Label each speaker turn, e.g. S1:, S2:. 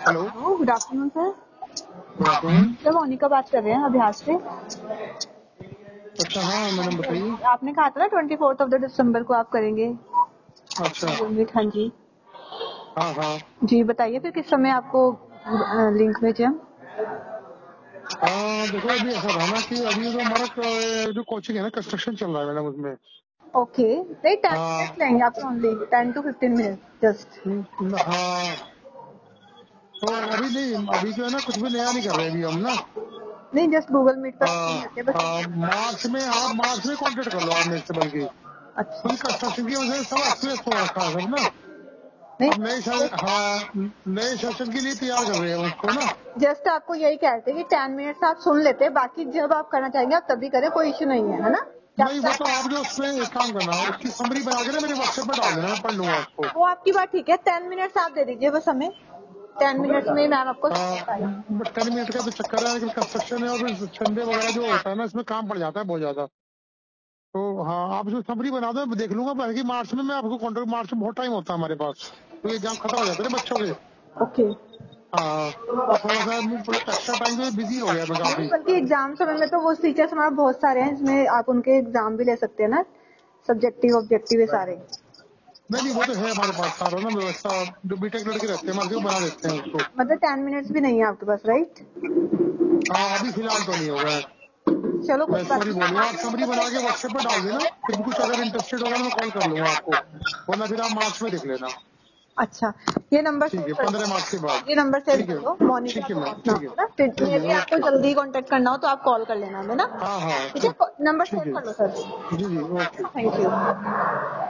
S1: Hello,
S2: hello, good afternoon sir.
S1: Good afternoon.
S2: Sir Monica बात कर रहे हैं अभ्यास से।
S1: अच्छा, हाँ मैडम बताइए।
S2: आपने कहा था ना 24 ऑफ द दिसंबर को आप करेंगे
S1: अच्छा,
S2: यूनिट। हाँ जी
S1: हाँ हाँ
S2: जी, बताइए फिर किस समय आपको लिंक भेजे हम।
S1: हाँ। देखो अभी ऐसा था ना कि अभी तो हमारा जो कोचिंग है ना, कंस्ट्रक्शन चल रहा है मैडम उसमें।
S2: ओके, नहीं 10
S1: हाँ
S2: मिनट्स लेंगे आपसे, ओनली 10 to 15 मिनट जस्ट।
S1: हाँ। तो अभी नहीं, अभी जो है ना कुछ भी नया नहीं कर रहे अभी हम ना।
S2: नहीं, जस्ट गूगल मीट पर
S1: हाँ
S2: लेते बस।
S1: हाँ, मार्च में कांटेक्ट कर लो आप मेरे से, बल्कि
S2: अच्छा,
S1: क्योंकि कंस्ट्रक्शन की वजह से सब अस्त व्यस्त हो रखा है सब ना।
S2: नहीं
S1: अब नए सेशन के लिए तैयार कर रहे हैं उसको ना।
S2: जस्ट आपको यही कहते हैं कि 10 मिनट्स आप सुन लेते, बाकी जब आप करना चाहेंगे आप तभी करें, कोई इश्यू नहीं है, है ना।
S1: नहीं, वो तो आप जो उसमें एक काम करना, उसकी समरी बना के ना मेरे व्हाट्सएप पर डाल देना, मैं पढ़ लूंगा उसको।
S2: वो आपकी बात ठीक है, 10 मिनट्स आप दे दीजिए बस हमें। 10 मिनट्स में मैम आपको बताएगी।
S1: 10 मिनट का तो चक्कर है, लेकिन कंस्ट्रक्शन है और फिर संडे वगैरह जो होता है ना, इसमें काम पड़ जाता है बहुत ज्यादा। तो हाँ, आप इसमें समरी बना दो, मैं देख लूंगा। बाकी मार्च में मैं आपको कॉन्ट्रैक्ट, मार्च में बहुत टाइम होता है हमारे पास, तो एग्जाम खत्म हो जाते हैं ना बच्चों के।
S2: ओके,
S1: हाँ, तो थोड़ा सा एक्स्ट्रा टाइम तो बिजी हो गया मैं
S2: नहीं
S1: काफी।
S2: बल्कि एग्जाम समय में तो वो टीचर्स हमारे बहुत सारे हैं, इसमें आप उनके एग्जाम भी ले सकते हैं ना, सब्जेक्टिव ऑब्जेक्टिव है सारे।
S1: नहीं नहीं, वो तो है हमारे पास सारा ना व्यवस्था, जो बीटेक लड़के रहते हैं हमारे से, वो बना देते हैं उसको।
S2: मतलब 10 मिनट्स भी नहीं है आपके पास, राइट।
S1: हाँ, अभी फिलहाल तो नहीं होगा।
S2: चलो
S1: मैं
S2: कोई
S1: इस
S2: बात
S1: पर ही बोलूंगा, आप समरी बना के
S2: नहीं।
S1: व्हाट्सएप पर डाल देना, फिर भी कुछ अगर इंटरेस्टेड होगा तो मैं कॉल कर लूंगा आपको, वरना फिर आप मार्च में देख लेना।
S2: अच्छा, ये नंबर
S1: ठीक
S2: सेव
S1: है,
S2: कर
S1: 15 मार्च के
S2: लो,
S1: बाद।
S2: ये नंबर सेव
S1: ठीक
S2: कर
S1: है,
S2: लो, मोनिका
S1: ठीक है मैम,
S2: अभ्यास नाम
S1: ठीक है,
S2: है ना। फिर
S1: ठीक है,
S2: भी आपको
S1: ओके।
S2: जल्दी कांटेक्ट करना हो तो आप कॉल कर लेना हमें ना।
S1: हाँ हाँ,
S2: ठीक
S1: ठीक,
S2: है, नंबर
S1: ठीक
S2: सेव
S1: है।
S2: कर लो sir.
S1: Ji ji, okay.
S2: Thank you.